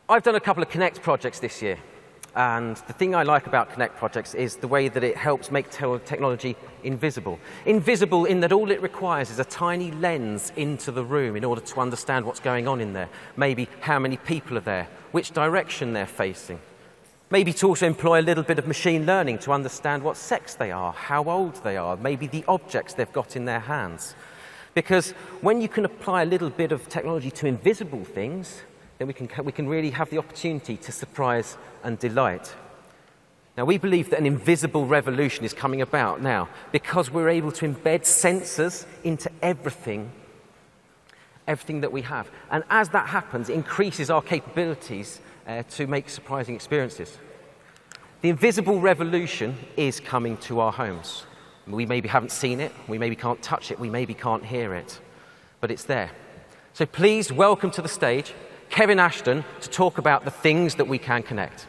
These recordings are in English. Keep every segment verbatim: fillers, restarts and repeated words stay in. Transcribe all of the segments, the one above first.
I've done a couple of Connect projects this year, and the thing I like about Connect projects is the way that it helps make te- technology invisible. Invisible in that all it requires is a tiny lens into the room in order to understand what's going on in there. Maybe how many people are there, which direction they're facing. Maybe to also employ a little bit of machine learning to understand what sex they are, how old they are, maybe the objects they've got in their hands. Because when you can apply a little bit of technology to invisible things, then we can, we can really have the opportunity to surprise and delight. Now, we believe that an invisible revolution is coming about now because we're able to embed sensors into everything, everything that we have. And as that happens, it increases our capabilities uh, to make surprising experiences. The invisible revolution is coming to our homes. We maybe haven't seen it, we maybe can't touch it, we maybe can't hear it, but it's there. So please welcome to the stage Kevin Ashton to talk about the things that we can connect.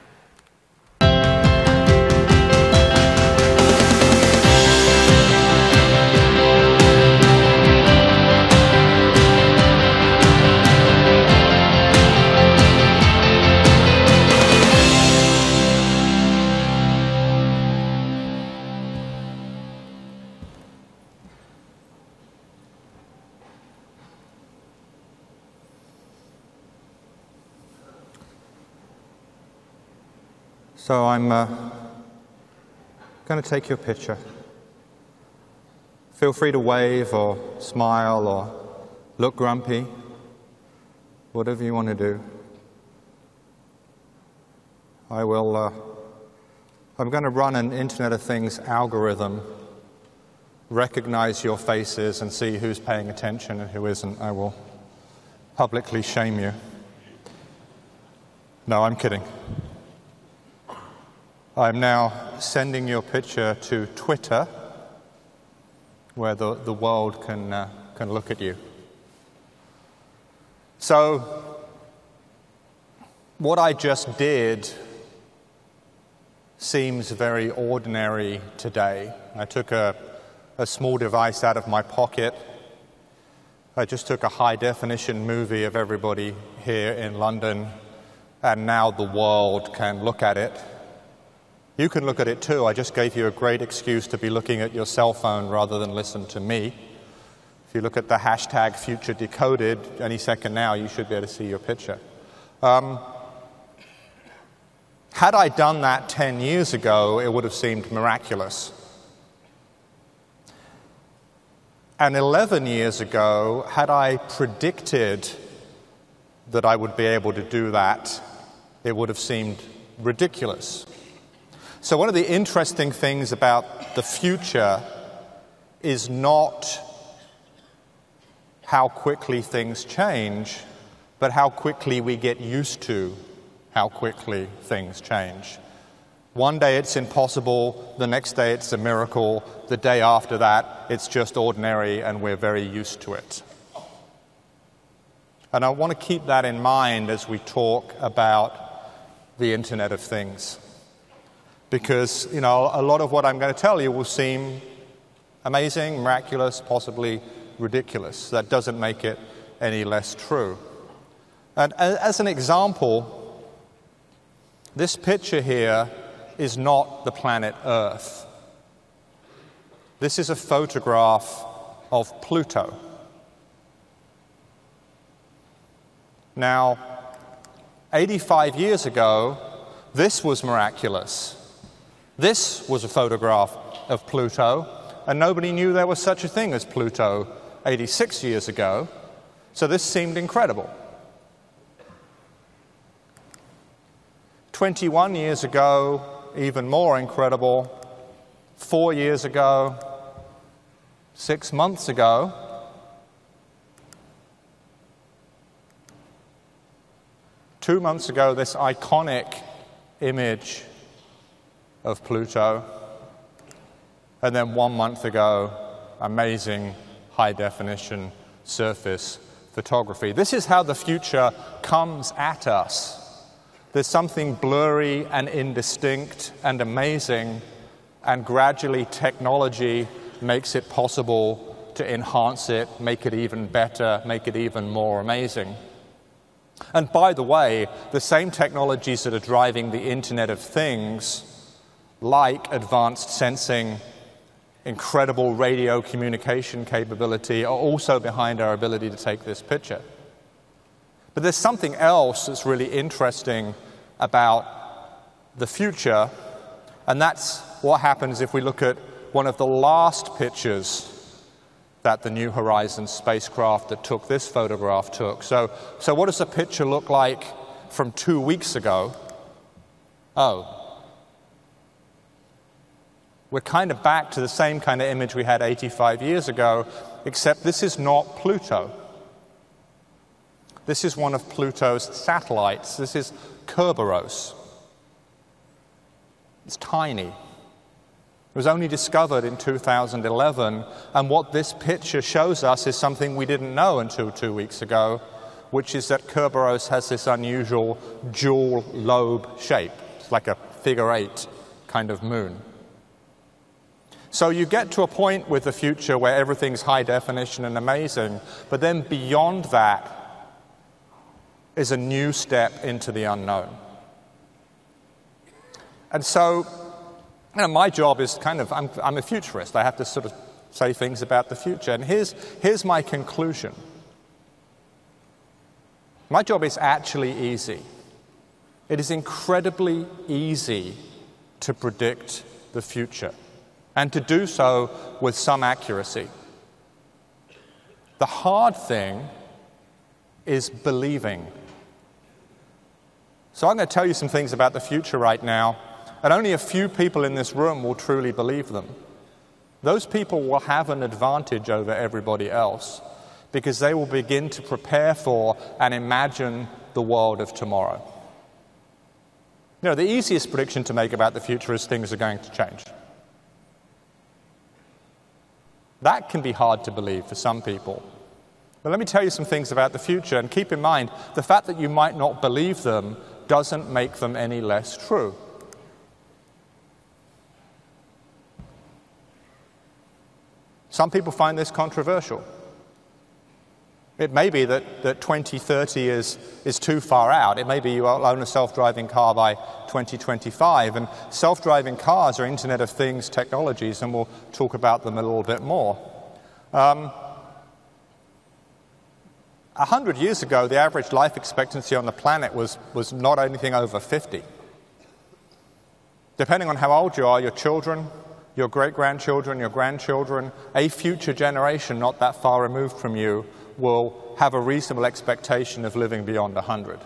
So I'm uh, going to take your picture. Feel free to wave or smile or look grumpy, whatever you want to do. I will, uh, I'm going to run an Internet of Things algorithm, recognize your faces and see who's paying attention and who isn't. I will publicly shame you. No, I'm kidding. I'm now sending your picture to Twitter, where the, the world can, uh, can look at you. So, what I just did seems very ordinary today. I took a, a small device out of my pocket. I just took a high-definition movie of everybody here in London, and now the world can look at it. You can look at it too. I just gave you a great excuse to be looking at your cell phone rather than listen to me. If you look at the hashtag Future Decoded, any second now, you should be able to see your picture. Um, had I done that ten years ago, it would have seemed miraculous. And eleven years ago, had I predicted that I would be able to do that, it would have seemed ridiculous. So one of the interesting things about the future is not how quickly things change, but how quickly we get used to how quickly things change. One day it's impossible, the next day it's a miracle, the day after that it's just ordinary and we're very used to it. And I want to keep that in mind as we talk about the Internet of Things. Because, you know, a lot of what I'm going to tell you will seem amazing, miraculous, possibly ridiculous. That doesn't make it any less true. And as an example, this picture here is not the planet Earth. This is a photograph of Pluto. Now, eighty-five years ago, this was miraculous. This was a photograph of Pluto, and nobody knew there was such a thing as Pluto eighty-six years ago, so this seemed incredible. twenty-one years ago, even more incredible. Four years ago, six months ago, two months ago, this iconic image of Pluto, and then one month ago, amazing high-definition surface photography. This is how the future comes at us. There's something blurry and indistinct and amazing, and gradually technology makes it possible to enhance it, make it even better, make it even more amazing. And by the way, the same technologies that are driving the Internet of Things, like advanced sensing, incredible radio communication capability, are also behind our ability to take this picture. But there's something else that's really interesting about the future, and that's what happens if we look at one of the last pictures that the New Horizons spacecraft that took this photograph took. So, so what does the picture look like from two weeks ago? Oh. We're kind of back to the same kind of image we had eighty-five years ago, except this is not Pluto. This is one of Pluto's satellites. This is Kerberos. It's tiny. It was only discovered in two thousand eleven, and what this picture shows us is something we didn't know until two weeks ago, which is that Kerberos has this unusual dual lobe shape. It's like a figure eight kind of moon. So you get to a point with the future where everything's high definition and amazing, but then beyond that is a new step into the unknown. And so, you know, my job is kind of, I'm, I'm a futurist. I have to sort of say things about the future. And here's, here's my conclusion. My job is actually easy. It is incredibly easy to predict the future, and to do so with some accuracy. The hard thing is believing. So I'm going to tell you some things about the future right now, and only a few people in this room will truly believe them. Those people will have an advantage over everybody else because they will begin to prepare for and imagine the world of tomorrow. You know, the easiest prediction to make about the future is things are going to change. That can be hard to believe for some people. But let me tell you some things about the future, and keep in mind, the fact that you might not believe them doesn't make them any less true. Some people find this controversial. It may be that, that twenty thirty is, is too far out. It may be you will own a self-driving car by twenty twenty-five, and self-driving cars are Internet of Things technologies, and we'll talk about them a little bit more. Um, A hundred years ago, the average life expectancy on the planet was, was not anything over fifty. Depending on how old you are, your children, your great-grandchildren, your grandchildren, a future generation not that far removed from you will have a reasonable expectation of living beyond one hundred.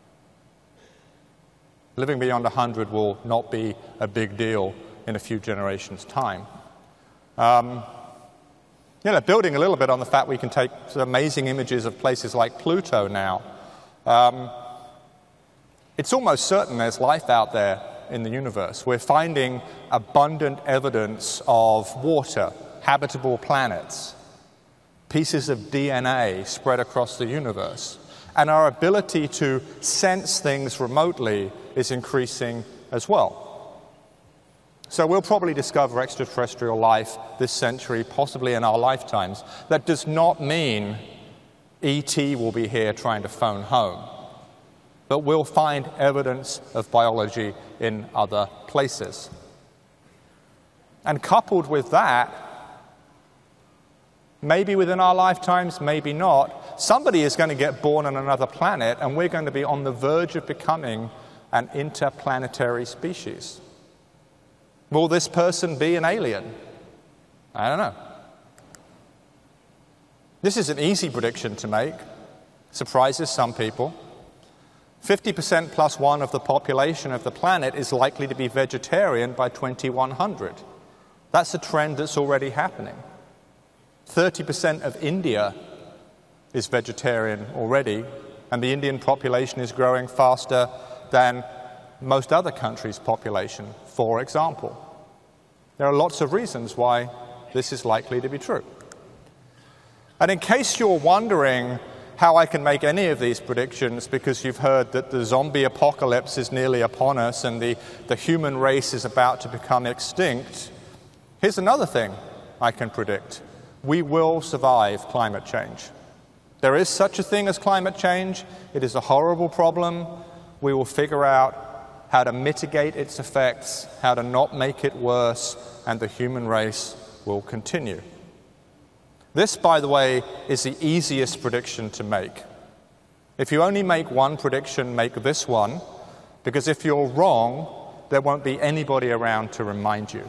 Living beyond one hundred will not be a big deal in a few generations' time. Um, You know, building a little bit on the fact we can take amazing images of places like Pluto now, um, it's almost certain there's life out there in the universe. We're finding abundant evidence of water, habitable planets, pieces of D N A spread across the universe. And our ability to sense things remotely is increasing as well. So we'll probably discover extraterrestrial life this century, possibly in our lifetimes. That does not mean E T will be here trying to phone home. But we'll find evidence of biology in other places. And coupled with that, maybe within our lifetimes, maybe not, somebody is going to get born on another planet, and we're going to be on the verge of becoming an interplanetary species. Will this person be an alien? I don't know. This is an easy prediction to make. Surprises some people. fifty percent plus one of the population of the planet is likely to be vegetarian by twenty-one hundred. That's a trend that's already happening. thirty percent of India is vegetarian already, and the Indian population is growing faster than most other countries' population, for example. There are lots of reasons why this is likely to be true. And in case you're wondering how I can make any of these predictions because you've heard that the zombie apocalypse is nearly upon us and the, the human race is about to become extinct, here's another thing I can predict. We will survive climate change. There is such a thing as climate change. It is a horrible problem. We will figure out how to mitigate its effects, how to not make it worse, and the human race will continue. This, by the way, is the easiest prediction to make. If you only make one prediction, make this one, because if you're wrong, there won't be anybody around to remind you.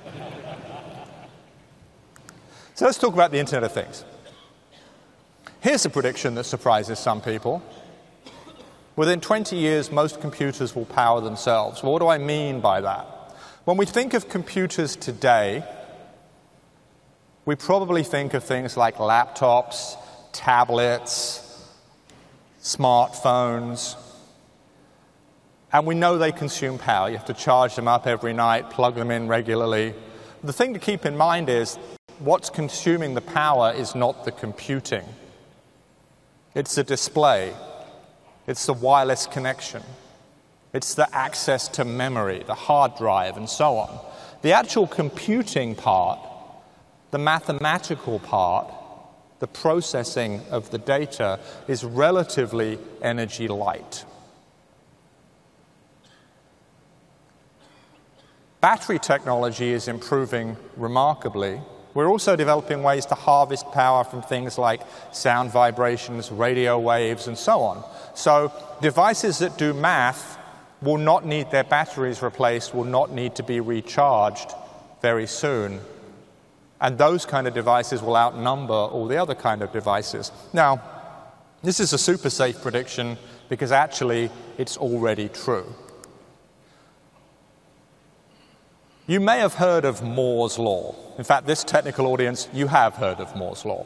So let's talk about the Internet of Things. Here's a prediction that surprises some people. Within twenty years, most computers will power themselves. Well, what do I mean by that? When we think of computers today, we probably think of things like laptops, tablets, smartphones, and we know they consume power. You have to charge them up every night, plug them in regularly. The thing to keep in mind is what's consuming the power is not the computing. It's the display. It's the wireless connection. It's the access to memory, the hard drive, and so on. The actual computing part, the mathematical part, the processing of the data is relatively energy light. Battery technology is improving remarkably. We're also developing ways to harvest power from things like sound vibrations, radio waves, and so on. So devices that do math will not need their batteries replaced, will not need to be recharged very soon. And those kind of devices will outnumber all the other kind of devices. Now, this is a super safe prediction because actually it's already true. You may have heard of Moore's Law. In fact, this technical audience, you have heard of Moore's Law.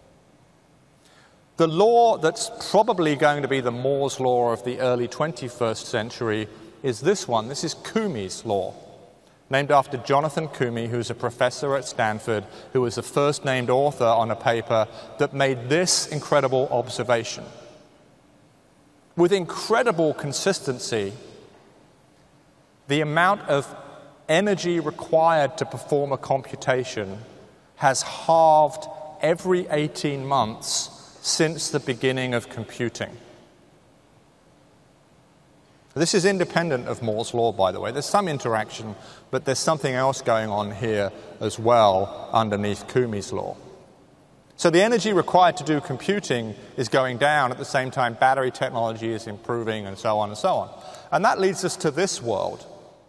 The law that's probably going to be the Moore's Law of the early twenty-first century is this one. This is Koomey's Law, named after Jonathan Koomey, who's a professor at Stanford, who was the first named author on a paper that made this incredible observation. With incredible consistency, the amount of energy required to perform a computation has halved every eighteen months since the beginning of computing. This is independent of Moore's Law, by the way. There's some interaction, but there's something else going on here as well underneath Koomey's Law. So the energy required to do computing is going down. At the same time, battery technology is improving, and so on and so on. And that leads us to this world.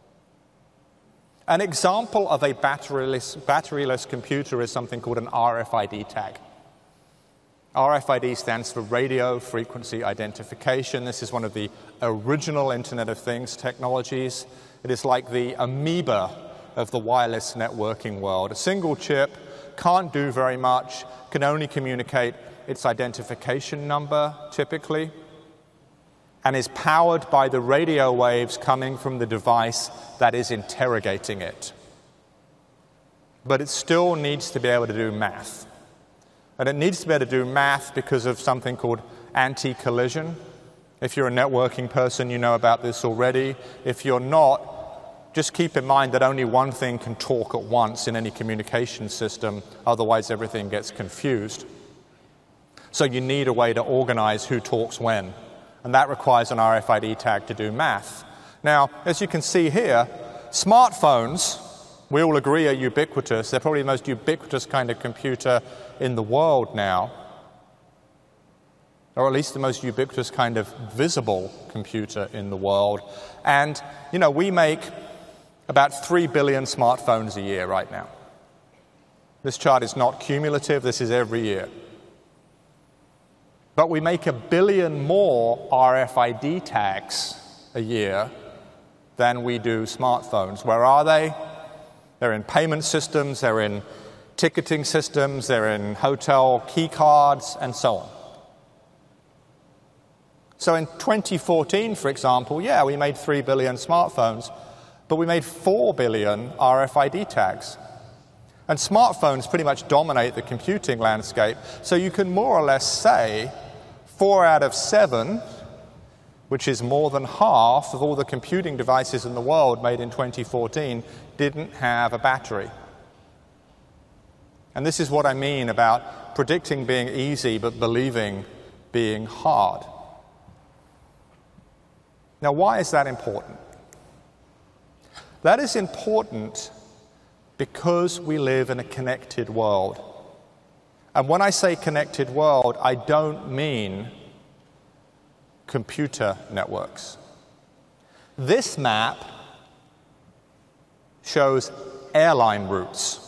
An example of a batteryless, batteryless computer is something called an R F I D tag. R F I D stands for radio frequency identification. This is one of the original Internet of Things technologies. It is like the amoeba of the wireless networking world. A single chip can't do very much, can only communicate its identification number, typically, and is powered by the radio waves coming from the device that is interrogating it. But it still needs to be able to do math. And it needs to be able to do math because of something called anti-collision. If you're a networking person, you know about this already. If you're not, just keep in mind that only one thing can talk at once in any communication system, otherwise everything gets confused. So you need a way to organize who talks when. And that requires an R F I D tag to do math. Now, as you can see here, smartphones, we all agree, are ubiquitous. They're probably the most ubiquitous kind of computer in the world now, or at least the most ubiquitous kind of visible computer in the world. And, you know, we make about three billion smartphones a year right now. This chart is not cumulative. This is every year. But we make a billion more R F I D tags a year than we do smartphones. Where are they? They're in payment systems, they're in ticketing systems, they're in hotel key cards, and so on. So in twenty fourteen, for example, yeah, we made three billion smartphones, but we made four billion R F I D tags. And smartphones pretty much dominate the computing landscape, so you can more or less say four out of seven, which is more than half of all the computing devices in the world made in twenty fourteen, didn't have a battery. And this is what I mean about predicting being easy but believing being hard. Now, why is that important? That is important because we live in a connected world. And when I say connected world, I don't mean computer networks. This map shows airline routes.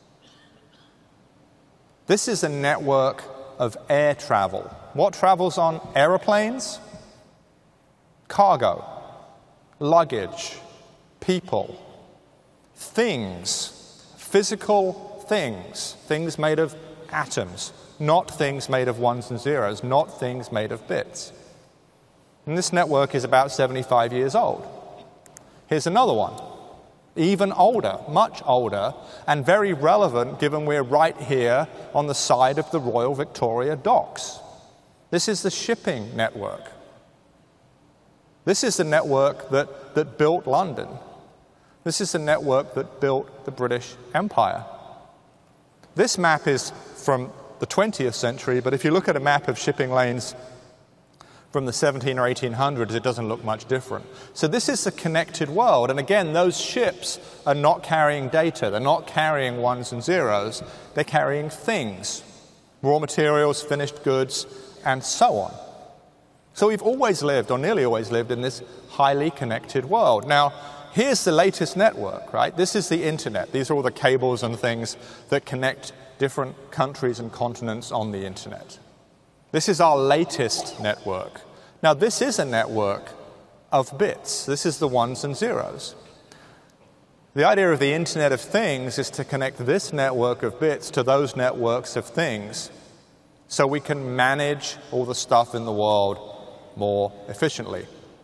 This is a network of air travel. What travels on aeroplanes? Cargo, luggage, people, things, physical things, things made of atoms, not things made of ones and zeros, not things made of bits. And this network is about seventy-five years old. Here's another one, even older, much older, and very relevant given we're right here on the side of the Royal Victoria Docks. This is the shipping network. This is the network that, that built London. This is the network that built the British Empire. This map is from the twentieth century, but if you look at a map of shipping lanes from the seventeen or eighteen hundreds, it doesn't look much different. So this is the connected world. And again, those ships are not carrying data. They're not carrying ones and zeros. They're carrying things, raw materials, finished goods, and so on. So we've always lived, or nearly always lived, in this highly connected world. Now, here's the latest network, right? This is the internet. These are all the cables and things that connect different countries and continents on the internet. This is our latest network. Now, this is a network of bits. This is the ones and zeros. The idea of the Internet of Things is to connect this network of bits to those networks of things so we can manage all the stuff in the world more efficiently.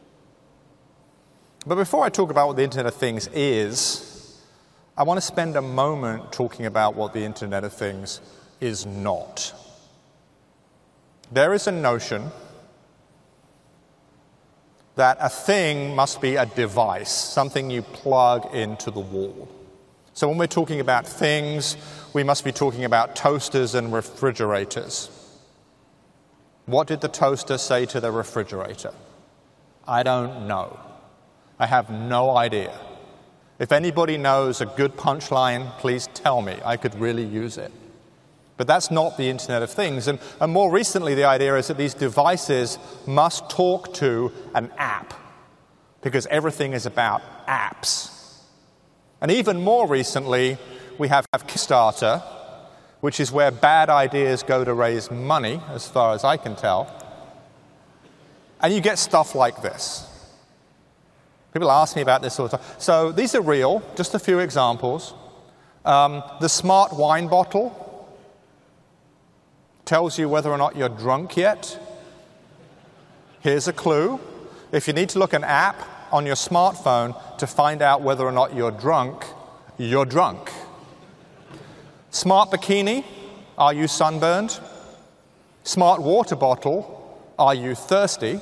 But before I talk about what the Internet of Things is, I want to spend a moment talking about what the Internet of Things is not. There is a notion that a thing must be a device, something you plug into the wall. So when we're talking about things, we must be talking about toasters and refrigerators. What did the toaster say to the refrigerator? I don't know. I have no idea. If anybody knows a good punchline, please tell me. I could really use it. But that's not the Internet of Things. And, and more recently, the idea is that these devices must talk to an app, because everything is about apps. And even more recently, we have Kickstarter, which is where bad ideas go to raise money, as far as I can tell. And you get stuff like this. People ask me about this all the time. So these are real, just a few examples. Um, the smart wine bottle tells you whether or not you're drunk yet. Here's a clue. If you need to look an app on your smartphone to find out whether or not you're drunk, you're drunk. Smart bikini, are you sunburned? Smart water bottle, are you thirsty?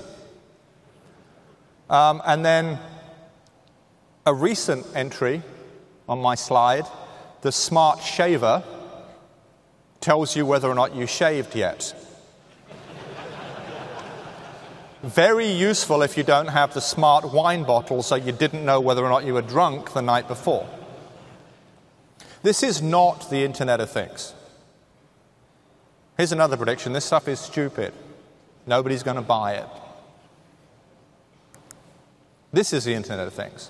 Um, and then a recent entry on my slide, the smart shaver, tells you whether or not you shaved yet. Very useful if you don't have the smart wine bottle, so you didn't know whether or not you were drunk the night before. This is not the Internet of Things. Here's another prediction. This stuff is stupid. Nobody's going to buy it. This is the Internet of Things.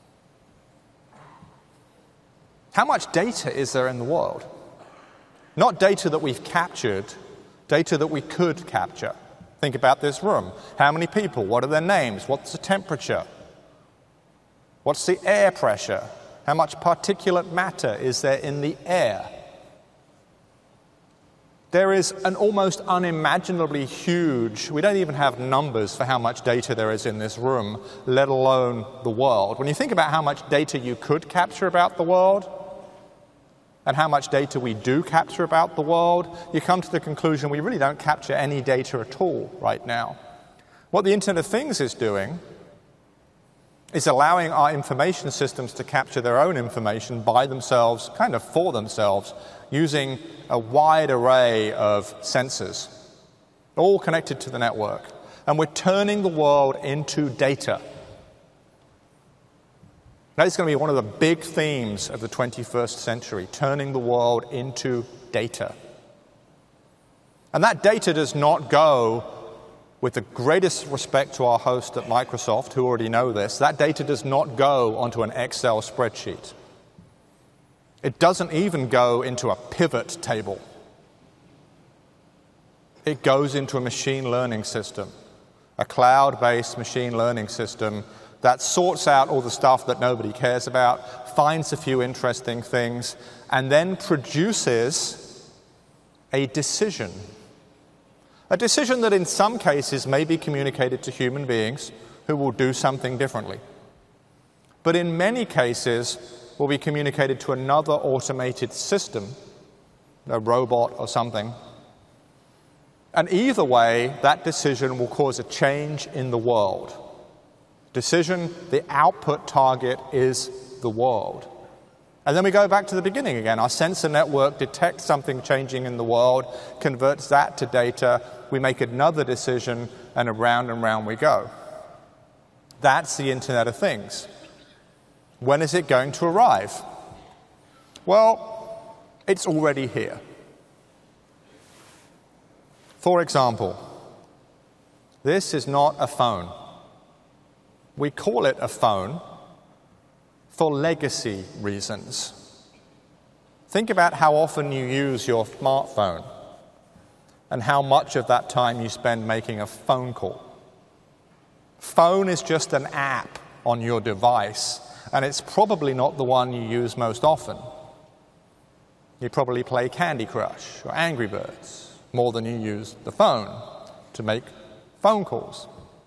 How much data is there in the world? Not data that we've captured, data that we could capture. Think about this room. How many people? What are their names? What's the temperature? What's the air pressure? How much particulate matter is there in the air? There is an almost unimaginably huge, we don't even have numbers for how much data there is in this room, let alone the world. When you think about how much data you could capture about the world, and how much data we do capture about the world, you come to the conclusion we really don't capture any data at all right now. What the Internet of Things is doing is allowing our information systems to capture their own information by themselves, kind of for themselves, using a wide array of sensors, all connected to the network. And we're turning the world into data. That is going to be one of the big themes of the twenty-first century, turning the world into data. And that data does not go, with the greatest respect to our host at Microsoft, who already know this, that data does not go onto an Excel spreadsheet. It doesn't even go into a pivot table. It goes into a machine learning system, a cloud-based machine learning system that sorts out all the stuff that nobody cares about, finds a few interesting things, and then produces a decision. A decision that in some cases may be communicated to human beings who will do something differently. But in many cases will be communicated to another automated system, a robot or something. And either way, that decision will cause a change in the world. Decision, the output target is the world. And then we go back to the beginning again. Our sensor network detects something changing in the world, converts that to data, we make another decision, and around and round we go. That's the Internet of Things. When is it going to arrive? Well, it's already here. For example, this is not a phone. We call it a phone for legacy reasons. Think about how often you use your smartphone and how much of that time you spend making a phone call. Phone is just an app on your device, and it's probably not the one you use most often. You probably play Candy Crush or Angry Birds more than you use the phone to make phone calls.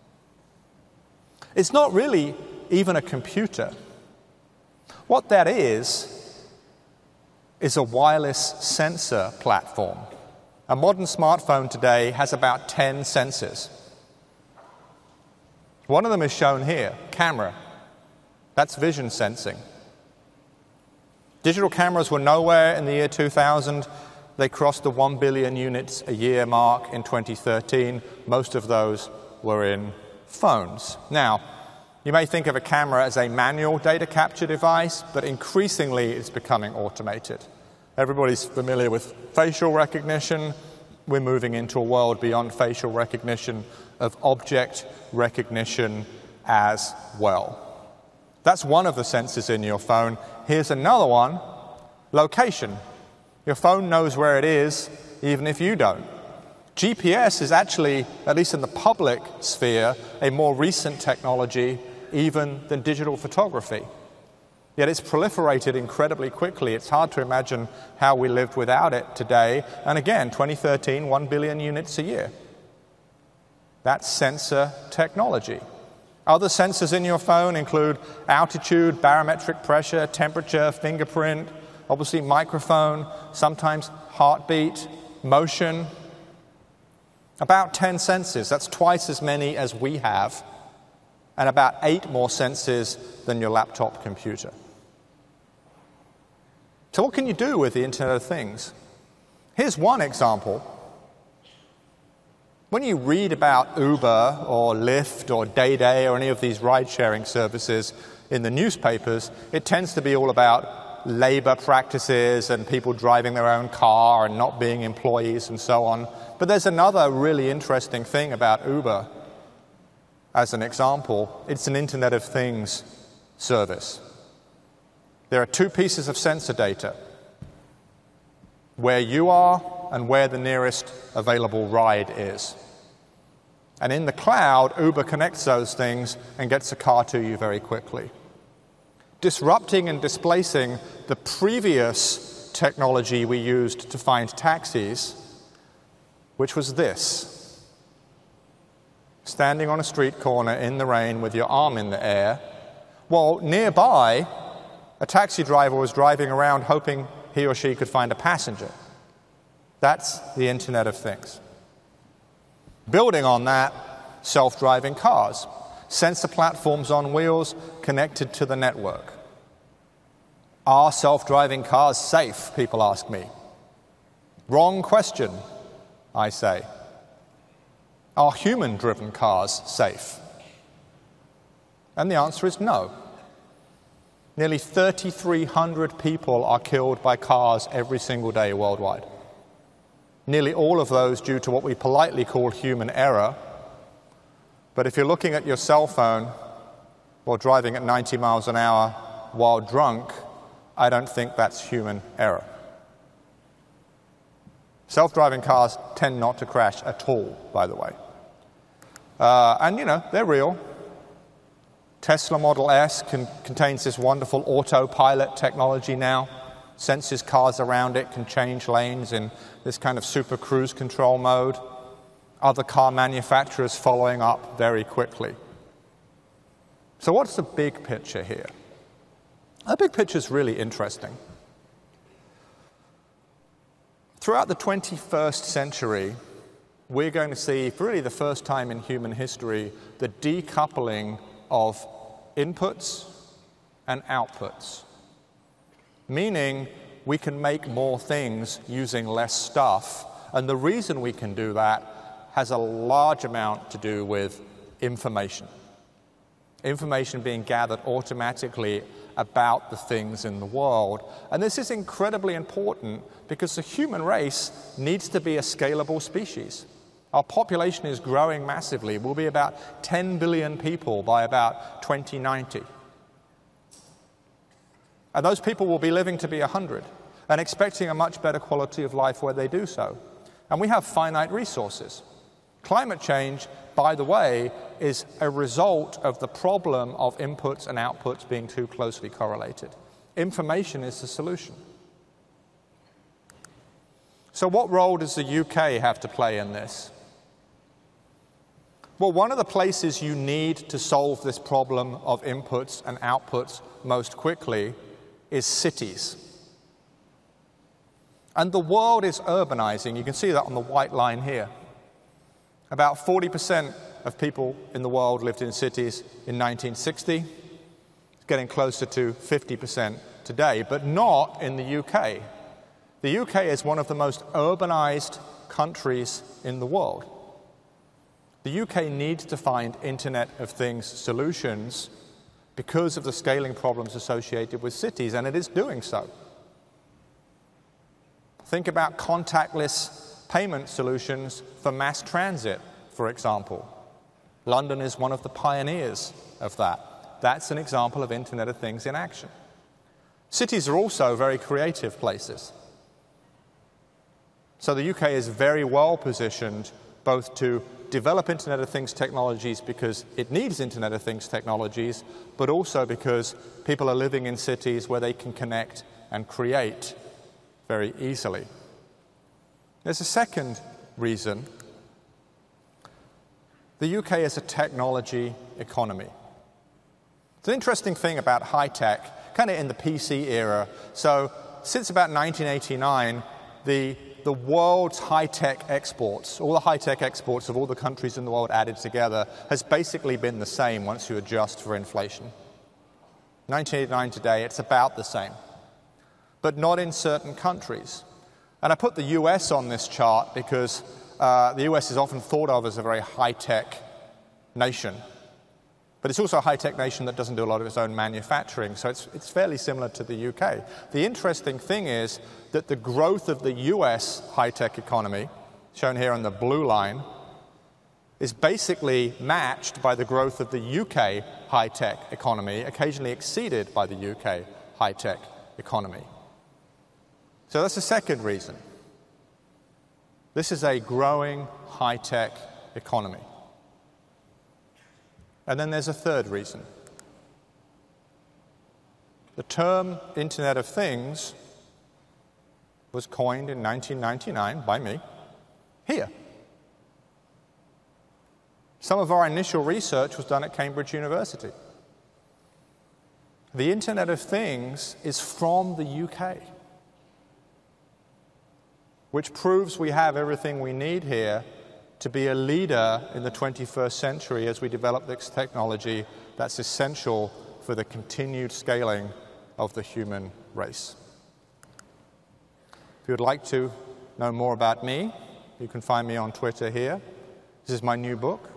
It's not really even a computer. What that is, is a wireless sensor platform. A modern smartphone today has about ten sensors. One of them is shown here, camera. That's vision sensing. Digital cameras were nowhere in the year two thousand. They crossed the one billion units a year mark in twenty thirteen. Most of those were in phones. Now, you may think of a camera as a manual data capture device, but increasingly it's becoming automated. Everybody's familiar with facial recognition. We're moving into a world beyond facial recognition of object recognition as well. That's one of the sensors in your phone. Here's another one, location. Your phone knows where it is, even if you don't. G P S is actually, at least in the public sphere, a more recent technology even than digital photography. Yet it's proliferated incredibly quickly. It's hard to imagine how we lived without it today. And again, twenty thirteen, one billion units a year. That's sensor technology. Other sensors in your phone include altitude, barometric pressure, temperature, fingerprint, obviously microphone, sometimes heartbeat, motion. About ten sensors. That's twice as many as we have, and about eight more sensors than your laptop computer. So what can you do with the Internet of Things? Here's one example. When you read about Uber or Lyft or Day Day or any of these ride-sharing services in the newspapers, it tends to be all about labor practices and people driving their own car and not being employees and so on. But there's another really interesting thing about Uber. As an example, it's an Internet of Things service. There are two pieces of sensor data, where you are and where the nearest available ride is. And in the cloud, Uber connects those things and gets a car to you very quickly, disrupting and displacing the previous technology we used to find taxis, which was this. Standing on a street corner in the rain with your arm in the air, while nearby, a taxi driver was driving around hoping he or she could find a passenger. That's the Internet of Things. Building on that, self-driving cars. Sensor platforms on wheels connected to the network. Are self-driving cars safe, people ask me. Wrong question, I say. Are human-driven cars safe? And the answer is no. Nearly thirty-three hundred people are killed by cars every single day worldwide. Nearly all of those due to what we politely call human error. But if you're looking at your cell phone while driving at ninety miles an hour while drunk, I don't think that's human error. Self-driving cars tend not to crash at all, by the way. Uh, and, you know, they're real. Tesla Model S can, contains this wonderful autopilot technology now. Senses cars around it, can change lanes in this kind of super cruise control mode. Other car manufacturers following up very quickly. So what's the big picture here? The big picture is really interesting. Throughout the twenty-first century, we're going to see, for really the first time in human history, the decoupling of inputs and outputs. Meaning we can make more things using less stuff. And the reason we can do that has a large amount to do with information. Information being gathered automatically about the things in the world. And this is incredibly important because the human race needs to be a scalable species. Our population is growing massively. We'll be about ten billion people by about twenty ninety. And those people will be living to be one hundred and expecting a much better quality of life where they do so. And we have finite resources. Climate change, by the way, is a result of the problem of inputs and outputs being too closely correlated. Information is the solution. So what role does the U K have to play in this? Well, one of the places you need to solve this problem of inputs and outputs most quickly is cities. And the world is urbanizing. You can see that on the white line here. About forty percent of people in the world lived in cities in nineteen sixty. It's getting closer to fifty percent today, but not in the U K. The U K is one of the most urbanized countries in the world. The U K needs to find Internet of Things solutions because of the scaling problems associated with cities, and it is doing so. Think about contactless payment solutions for mass transit, for example. London is one of the pioneers of that. That's an example of Internet of Things in action. Cities are also very creative places. So the U K is very well positioned both to develop Internet of Things technologies because it needs Internet of Things technologies, but also because people are living in cities where they can connect and create very easily. There's a second reason. The U K is a technology economy. It's an interesting thing about high tech, kind of in the P C era. So since about nineteen eighty-nine, the The world's high-tech exports, all the high-tech exports of all the countries in the world added together, has basically been the same once you adjust for inflation. nineteen eighty-nine today, it's about the same, but not in certain countries. And I put the U S on this chart because uh, the U S is often thought of as a very high-tech nation, but it's also a high-tech nation that doesn't do a lot of its own manufacturing, so it's, it's fairly similar to the U K. The interesting thing is that the growth of the U S high-tech economy, shown here on the blue line, is basically matched by the growth of the U K high-tech economy, occasionally exceeded by the U K high-tech economy. So that's the second reason. This is a growing high-tech economy. And then there's a third reason. The term Internet of Things was coined in nineteen ninety-nine by me, here. Some of our initial research was done at Cambridge University. The Internet of Things is from the U K, which proves we have everything we need here to be a leader in the twenty-first century as we develop this technology that's essential for the continued scaling of the human race. If you would like to know more about me, you can find me on Twitter here. This is my new book,